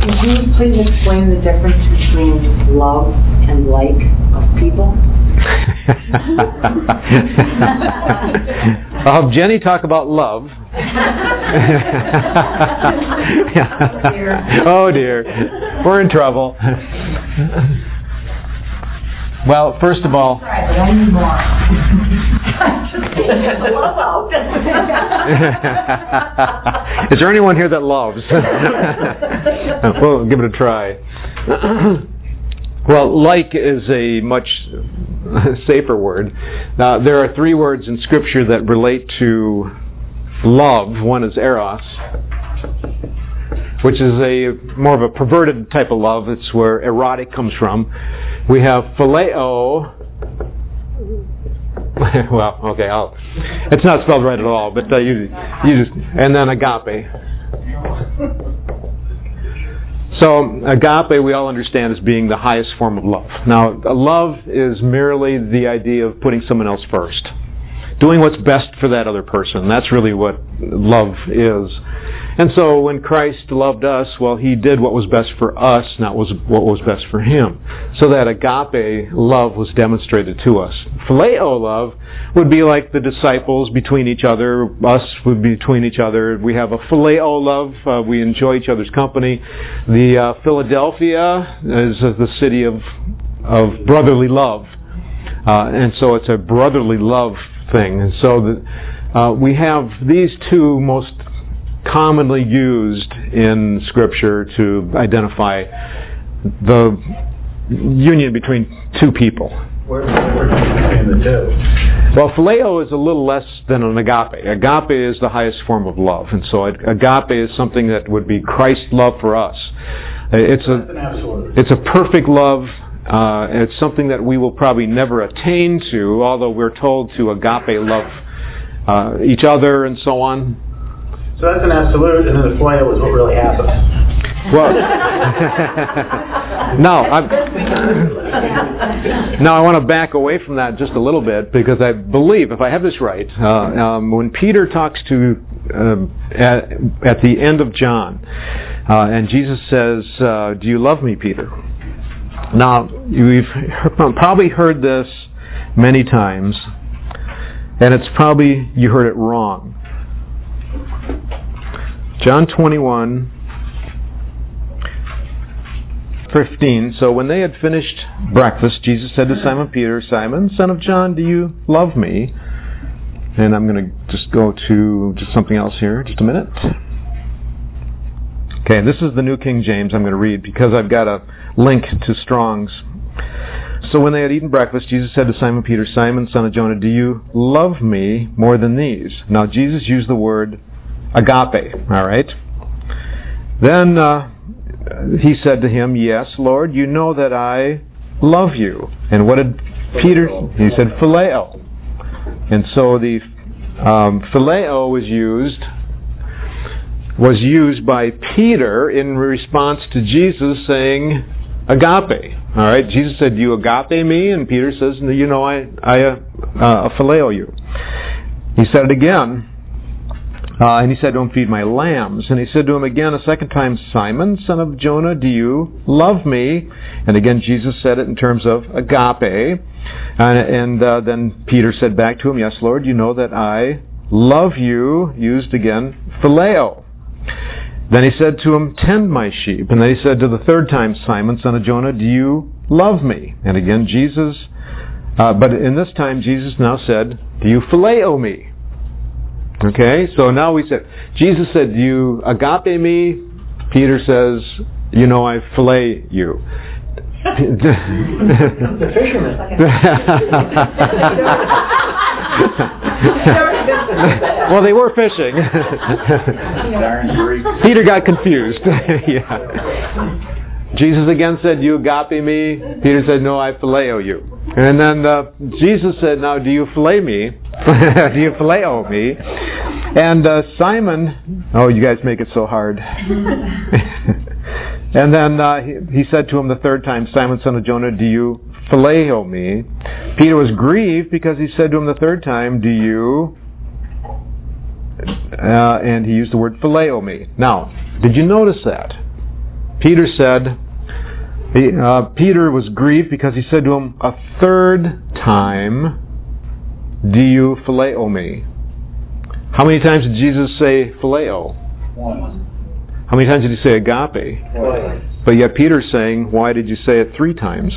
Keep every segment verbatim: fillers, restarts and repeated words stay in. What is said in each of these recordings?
Could you please explain the difference between love and like of people? I'll have Jenny talk about love. Oh dear, we're in trouble. Well, first of all, is there anyone here that loves? We'll give it a try. Well, like is a much safer word. Now, there are three words in Scripture that relate to love. One is eros, which is a more of a perverted type of love. It's where erotic comes from. We have phileo. Well, okay, I'll, it's not spelled right at all, but uh, you, you just, and then agape. So agape, we all understand as being the highest form of love. Now, love is merely the idea of putting someone else first, doing what's best for that other person. That's really what love is. And so when Christ loved us, well, He did what was best for us, not was what was best for Him. So that agape love was demonstrated to us. Phileo love would be like the disciples between each other, us would be between each other. We have a phileo love. Uh, we enjoy each other's company. The uh, Philadelphia is uh, the city of of brotherly love. Uh, and so it's a brotherly love thing. And so the, uh, we have these two most commonly used in Scripture to identify the union between two people. Where's the difference between the two? Well, phileo is a little less than an agape. Agape is the highest form of love, and so agape is something that would be Christ's love for us. It's a it's a perfect love. Uh, it's something that we will probably never attain to, although we're told to agape love uh, each other and so on. So that's an absolute, and then the phileo is what really happens. Well, no, I'm, now I want to back away from that just a little bit, because I believe, if I have this right, uh, um, when Peter talks to um, at, at the end of John, uh, and Jesus says, uh, "Do you love me, Peter?" Now, you've probably heard this many times, and it's probably you heard it wrong. John twenty-one, fifteen. So when they had finished breakfast, Jesus said to Simon Peter, "Simon, son of John, do you love me?" And I'm going to just go to just something else here, just a minute. Okay, this is the New King James I'm going to read because I've got a link to Strong's. So when they had eaten breakfast, Jesus said to Simon Peter, "Simon, son of Jonah, do you love me more than these?" Now, Jesus used the word agape, all right? Then uh, he said to him, "Yes, Lord, you know that I love you." And what did Peter? He said, "Phileo." And so the um, phileo was used was used by Peter in response to Jesus saying agape. All right, Jesus said, "Do you agape me?" And Peter says, "You know, I I uh, uh, phileo you." He said it again. Uh, and he said to him, "Feed my lambs." And he said to him again a second time, "Simon, son of Jonah, do you love me?" And again, Jesus said it in terms of agape. And, and uh, then Peter said back to him, "Yes, Lord, you know that I love you," used again, phileo. Then he said to him, "Tend my sheep." And then he said to the third time, "Simon, son of Jonah, do you love me?" And again, Jesus, uh, but in this time, Jesus now said, "Do you phileo me?" Okay, so now we said, Jesus said, "Do you agape me?" Peter says, "You know, I fillet you." The fisherman. Well, they were fishing. Peter got confused. Yeah. Jesus again said, "Do you agape me?" Peter said, "No, I phileo you." And then uh, Jesus said, "Now, do you fillet me? Do you phileo me?" And uh, Simon, oh, you guys make it so hard. And then uh, he, he said to him the third time, "Simon, son of Jonah, do you phileo me?" Peter was grieved because he said to him the third time, "Do you?" Uh, and he used the word phileo me. Now, did you notice that? Peter said, he, uh, Peter was grieved because he said to him a third time, do you phileo me? How many times did Jesus say phileo? One. How many times did he say agape? Twice. But yet Peter's saying, why did you say it three times?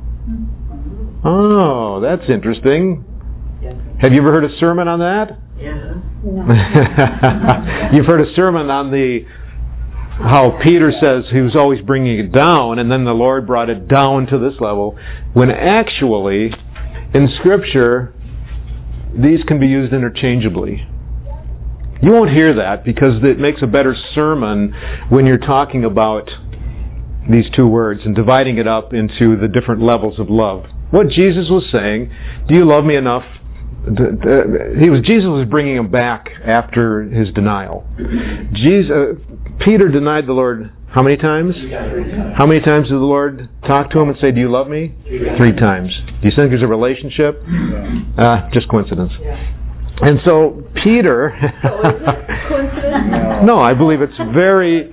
Oh, that's interesting. Have you ever heard a sermon on that? Yeah. You've heard a sermon on the how Peter says he was always bringing it down, and then the Lord brought it down to this level, when actually, in Scripture, these can be used interchangeably. You won't hear that because it makes a better sermon when you're talking about these two words and dividing it up into the different levels of love. What Jesus was saying, do you love me enough? He was Jesus was bringing him back after his denial. Jesus, uh, Peter denied the Lord how many times? How many times did the Lord talk to him and say, do you love me? Three times. Do you think there's a relationship? Uh, just coincidence. And so Peter, So is it coincidence? no, I believe it's very.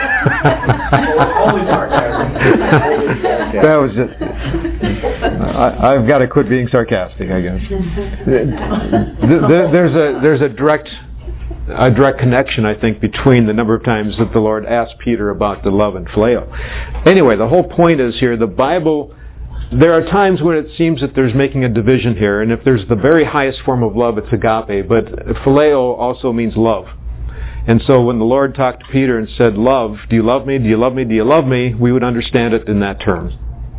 Only sarcasm. That was just. I, I've got to quit being sarcastic, I guess. There's a there's a direct a direct connection, I think, between the number of times that the Lord asked Peter about the love and phileo. Anyway, the whole point is here: the Bible. There are times when it seems that there's making a division here, and if there's the very highest form of love, it's agape, but phileo also means love. And so when the Lord talked to Peter and said, love, do you love me, do you love me, do you love me, we would understand it in that term.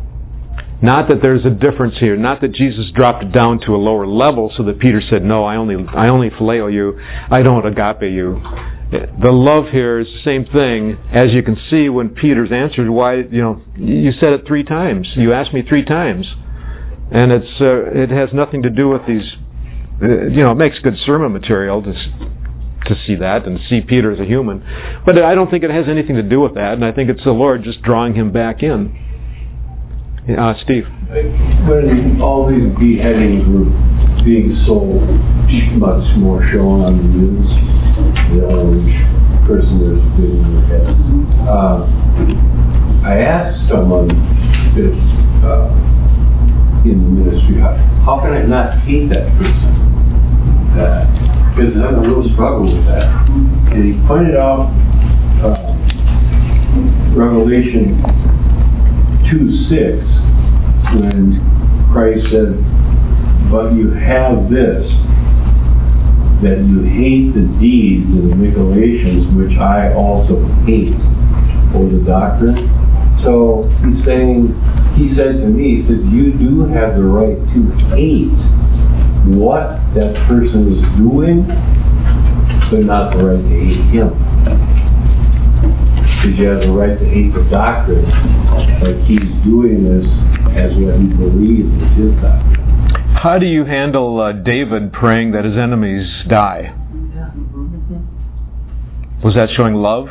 Not that there's a difference here, not that Jesus dropped it down to a lower level so that Peter said, no, I only I only phileo you, I don't agape you. The love here is the same thing, as you can see when Peter's answered, why, you know, you said it three times. You asked me three times. And it's uh, it has nothing to do with these, uh, you know, it makes good sermon material to to see that and see Peter as a human. But I don't think it has anything to do with that, and I think it's the Lord just drawing him back in. Uh, Steve? When all these beheadings were being so much more shown on the news, the orange person that's getting their head, uh, I asked someone that, uh, in the ministry, how, how can I not hate that person? Uh, because I'm a real struggle with that. And he pointed out uh, Revelation two six, when Christ said, but you have this, that you hate the deeds and the regulations which I also hate, or the doctrine. So he's saying, he said to me, he said, you do have the right to hate what that person is doing, but not the right to hate him. Because you have the right to hate the doctrine, like he's doing this as what he believes is his doctrine. How do you handle uh, David praying that his enemies die? Was that showing love?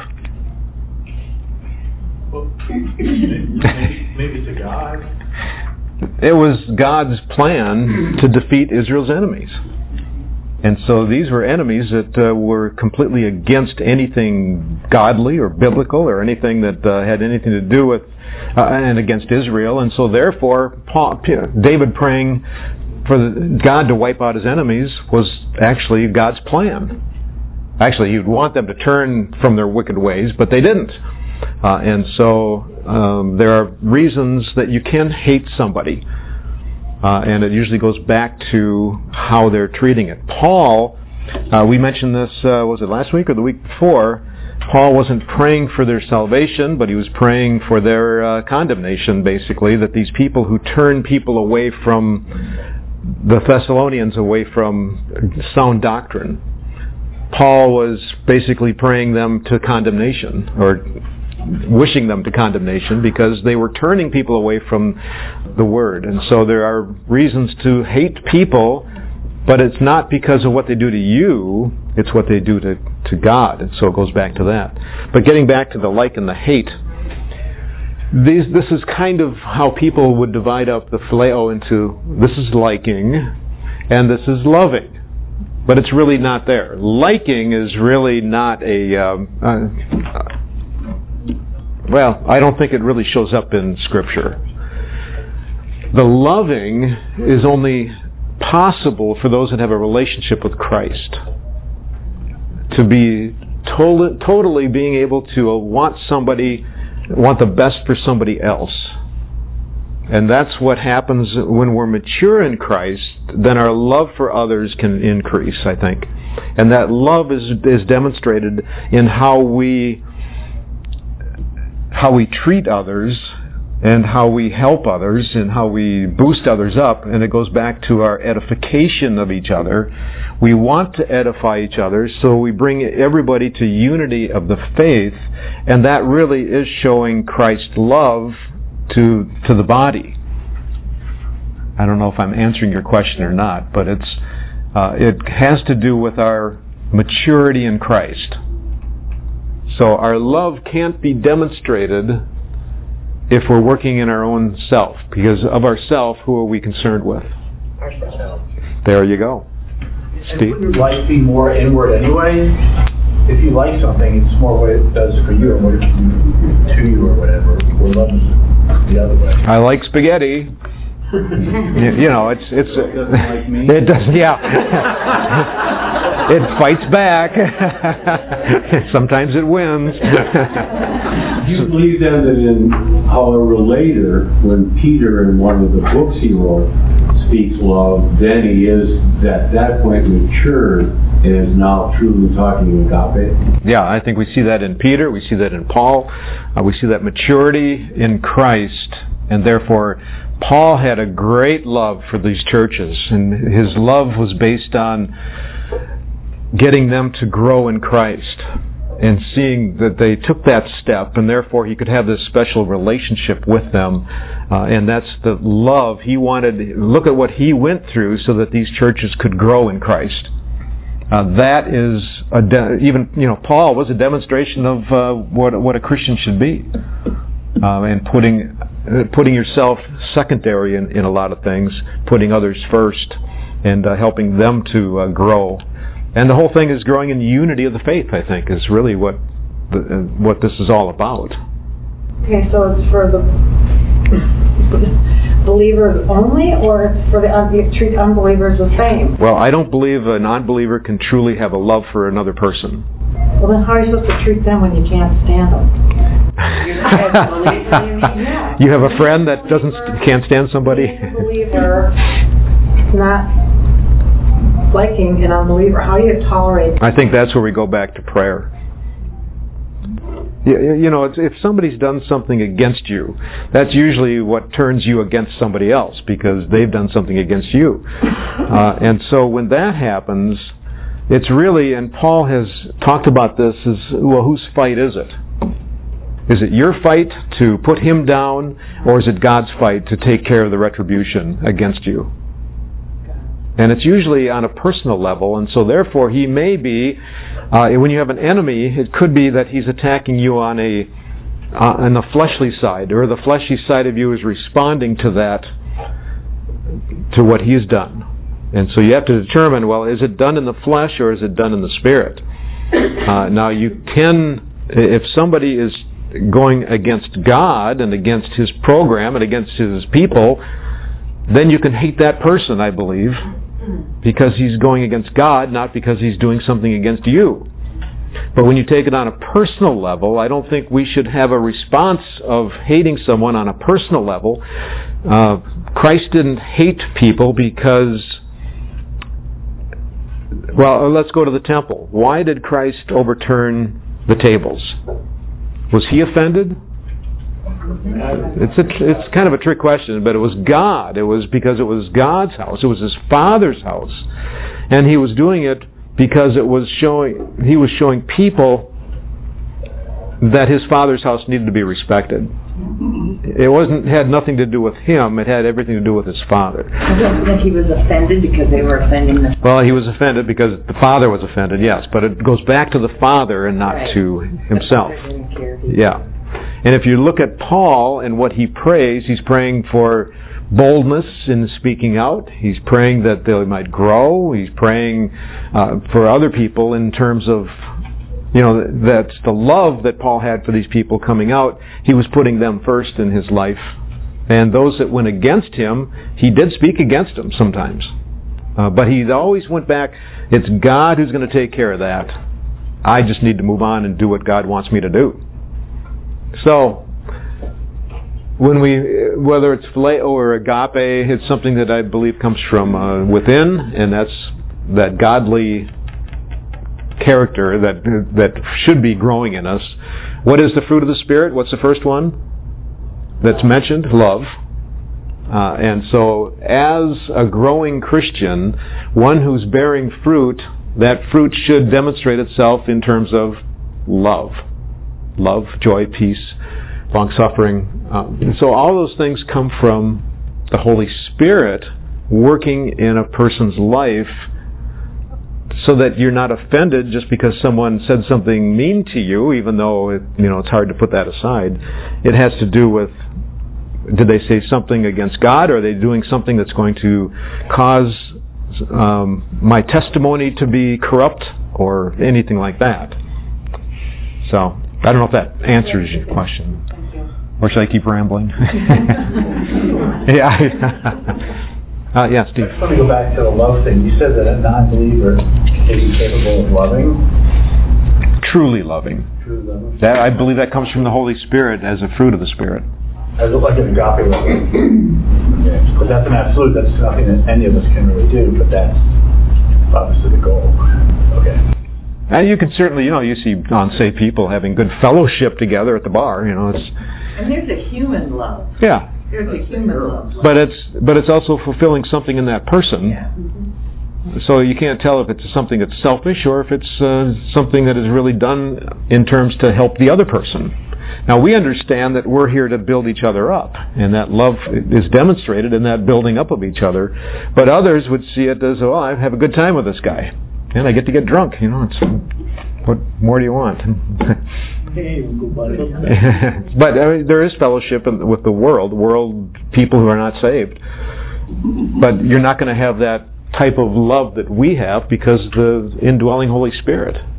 Well, maybe to God. It was God's plan to defeat Israel's enemies. And so these were enemies that uh, were completely against anything godly or biblical or anything that uh, had anything to do with, uh, and against Israel. And so therefore, Paul, David praying for the, God to wipe out his enemies was actually God's plan. Actually, he'd want them to turn from their wicked ways, but they didn't. Uh, and so um, there are reasons that you can hate somebody. Uh, and it usually goes back to how they're treating it. Paul, uh, we mentioned this, uh, was it last week or the week before? Paul wasn't praying for their salvation, but he was praying for their uh, condemnation, basically, that these people who turn people away from the Thessalonians, away from sound doctrine. Paul was basically praying them to condemnation, or wishing them to condemnation, because they were turning people away from the Word. And so there are reasons to hate people, but it's not because of what they do to you, it's what they do to, to God. And so it goes back to that. But getting back to the like and the hate, these, this is kind of how people would divide up the phileo into, this is liking, and this is loving. But it's really not there. Liking is really not a... Um, uh, well, I don't think it really shows up in Scripture. The loving is only possible for those that have a relationship with Christ. To be to- totally being able to want somebody, want the best for somebody else. And that's what happens when we're mature in Christ. Then our love for others can increase, I think. And that love is is demonstrated in how we how we treat others and how we help others and how we boost others up. And it goes back to our edification of each other. We want to edify each other, so we bring everybody to unity of the faith, and that really is showing Christ's love to to the body. I don't know if I'm answering your question or not, but it's uh, it has to do with our maturity in Christ. So our love can't be demonstrated if we're working in our own self, because of ourself, who are we concerned with? Ourselves. There you go. And Steve? wouldn't life be more inward anyway? If you like something, it's more what it does for you and what it can do to you or whatever. Or love is the other way. I like spaghetti. you, you know, it's it's It doesn't like me. It does, yeah. It fights back. Sometimes it wins. Do you believe then that in, however, later, when Peter, in one of the books he wrote, speaks love, then he is, at that point, matured and is now truly talking agape? Yeah, I think we see that in Peter, we see that in Paul, uh, we see that maturity in Christ, and therefore Paul had a great love for these churches, and his love was based on getting them to grow in Christ and seeing that they took that step, and therefore he could have this special relationship with them. Uh, and that's the love he wanted. Look at what he went through so that these churches could grow in Christ. Uh, that is a de- even you know Paul was a demonstration of uh, what what a Christian should be, uh, and putting uh, putting yourself secondary in, in a lot of things, putting others first, and uh, helping them to uh, grow. And the whole thing is growing in unity of the faith, I think, is really what the, uh, what this is all about. Okay, so it's for the believers only, or it's for the un- you treat unbelievers the same? Well, I don't believe a non-believer can truly have a love for another person. Well, then how are you supposed to treat them when you can't stand them? Yeah. You have a friend that doesn't can't stand somebody? Being a believer, not liking an unbeliever. How do you tolerate? I think that's where we go back to prayer. You, you know, it's, if somebody's done something against you, that's usually what turns you against somebody else, because they've done something against you. Uh, and so when that happens, it's really, and Paul has talked about this, is, well, whose fight is it? Is it your fight to put him down, or is it God's fight to take care of the retribution against you? And it's usually on a personal level, and so therefore he may be, uh, when you have an enemy, it could be that he's attacking you on a uh, on the fleshly side, or the fleshly side of you is responding to that, to what he's done. And so you have to determine, well, is it done in the flesh or is it done in the spirit? Uh, now you can, if somebody is going against God and against his program and against his people, then you can hate that person, I believe, because he's going against God, not because he's doing something against you. But when you take it on a personal level, I don't think we should have a response of hating someone on a personal level. Uh, Christ didn't hate people because, well, let's go to the temple. Why did Christ overturn the tables? Was he offended? It's a, it's kind of a trick question, but it was God. It was because it was God's house. It was his Father's house, and he was doing it because it was showing he was showing people that his Father's house needed to be respected. It wasn't had nothing to do with him. It had everything to do with his Father. I don't think he was offended because they were offending the... Well, he was offended because the Father was offended, yes, but it goes back to the Father and not Right. to himself. The Father didn't care. Yeah. And if you look at Paul and what he prays, he's praying for boldness in speaking out. He's praying that they might grow. He's praying uh, for other people in terms of You know, that's the love that Paul had for these people coming out. He was putting them first in his life. And those that went against him, he did speak against them sometimes. Uh, but he always went back, it's God who's going to take care of that. I just need to move on and do what God wants me to do. So, when we, whether it's phileo or agape, it's something that I believe comes from uh, within, and that's that godly character that that should be growing in us. What is the fruit of the Spirit? What's the first one that's mentioned? Love. Uh, and so, as a growing Christian, one who's bearing fruit, that fruit should demonstrate itself in terms of love. Love, joy, peace, long-suffering. Um, and so all those things come from the Holy Spirit working in a person's life so that you're not offended just because someone said something mean to you, even though it, you know, it's hard to put that aside. It has to do with, did they say something against God, or are they doing something that's going to cause um, my testimony to be corrupt, or anything like that? So, I don't know if that answers your question. Or should I keep rambling? yeah. uh, yeah, Steve. Let me go back to the love thing. You said that a non-believer is capable of loving. Truly loving. Truly loving. That, I believe that comes from the Holy Spirit as a fruit of the Spirit. As like an agape love. Yeah. Because that's an absolute. That's nothing that any of us can really do, but that's obviously the goal. Okay. And you can certainly, you know, you see unsaved people having good fellowship together at the bar. You know, it's. And there's a human love. Yeah. There's a human love. But it's but it's also fulfilling something in that person. Yeah. Mm-hmm. So you can't tell if it's something that's selfish or if it's uh, something that is really done in terms to help the other person. Now we understand that we're here to build each other up, and that love is demonstrated in that building up of each other. But others would see it as, oh, I have a good time with this guy, and I get to get drunk. You know, it's what more do you want? But I mean, there is fellowship in, with the world, world people who are not saved. But you're not going to have that type of love that we have because the indwelling Holy Spirit.